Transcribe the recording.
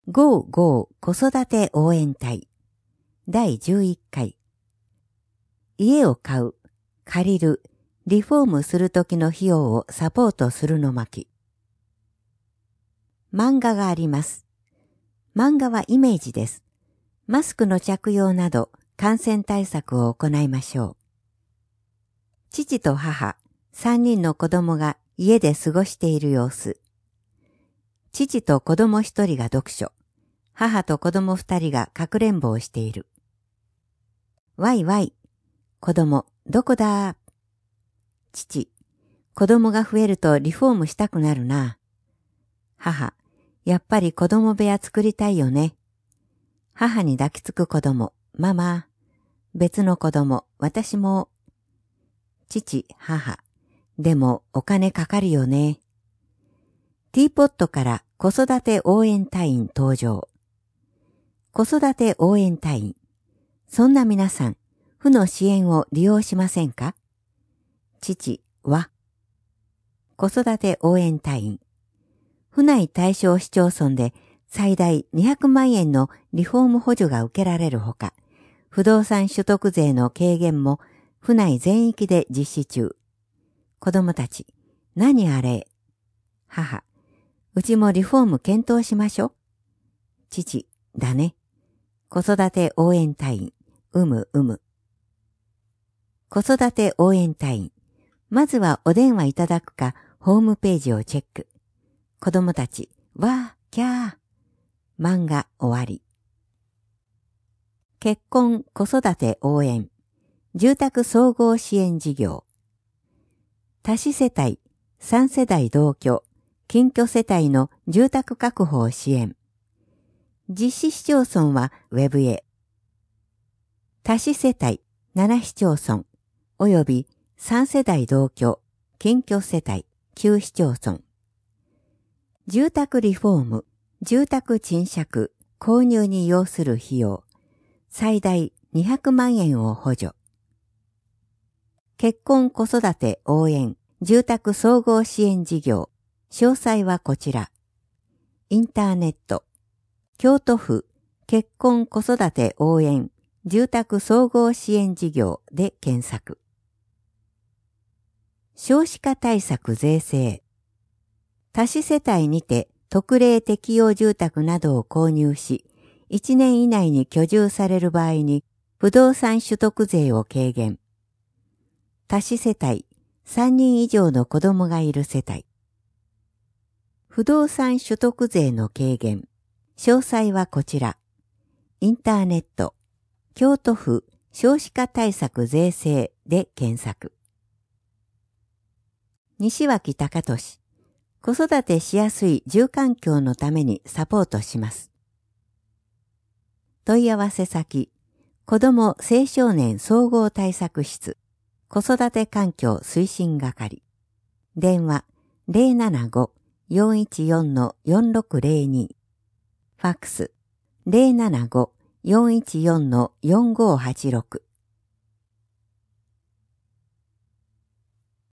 55子育て応援隊第11回家を買う、借りる、リフォームする時の費用をサポートするの巻。漫画があります。漫画はイメージです。マスクの着用など感染対策を行いましょう。父と母、3人の子供が家で過ごしている様子。父と子供1人が読書。母と子供2人がかくれんぼをしている。わいわい。子供、どこだ？父、子供が増えるとリフォームしたくなるな。母、やっぱり子供部屋作りたいよね。母に抱きつく子供、ママ。別の子供、私も。父、母。でもお金かかるよね。ティーポットから子育て応援隊員登場。子育て応援隊員。そんな皆さん、府の支援を利用しませんか？父は、子育て応援隊員。府内対象市町村で最大200万円のリフォーム補助が受けられるほか、不動産所得税の軽減も府内全域で実施中。子供たち、何あれ？母、うちもリフォーム検討しましょ。父、だね。子育て応援隊員、子育て応援隊員。まずはお電話いただくか、ホームページをチェック。子供たち、わー、キャー。漫画終わり。結婚・子育て応援。住宅総合支援事業。多子世帯、3世代同居、近居世帯の住宅確保を支援。実施市町村はウェブへ。多子世帯7市町村および3世代同居、近居世帯9市町村。住宅リフォーム、住宅賃借、購入に要する費用、最大200万円を補助。結婚子育て応援、住宅総合支援事業、詳細はこちら。インターネット、京都府結婚子育て応援住宅総合支援事業で検索。少子化対策税制。多子世帯にて特例適用住宅などを購入し、1年以内に居住される場合に不動産所得税を軽減。多子世帯3人以上の子供がいる世帯。不動産所得税の軽減。詳細はこちら。インターネット、京都府少子化対策税制で検索。西脇隆俊、子育てしやすい住環境のためにサポートします。問い合わせ先、子ども青少年総合対策室、子育て環境推進係。電話 075-414-4602。ファックス 075-414-4586